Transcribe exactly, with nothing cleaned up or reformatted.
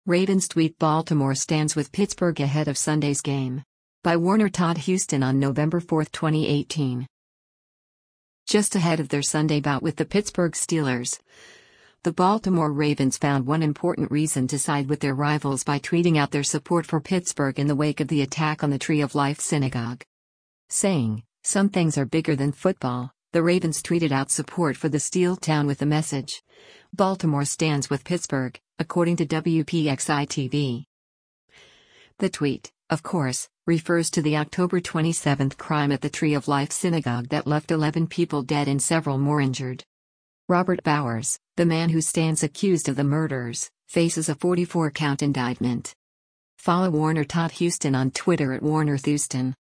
Ravens tweet Baltimore stands with Pittsburgh ahead of Sunday's game. By Warner Todd Houston on November fourth, twenty eighteen. Just ahead of their Sunday bout with the Pittsburgh Steelers, the Baltimore Ravens found one important reason to side with their rivals by tweeting out their support for Pittsburgh in the wake of the attack on the Tree of Life Synagogue. Saying, "Some things are bigger than football," the Ravens tweeted out support for the Steel Town with the message, "Baltimore stands with Pittsburgh," according to W P X I T V. The tweet, of course, refers to the October twenty-seventh crime at the Tree of Life Synagogue that left eleven people dead and several more injured. Robert Bowers, the man who stands accused of the murders, faces a forty-four count indictment. Follow Warner Todd Houston on Twitter at Warner Houston.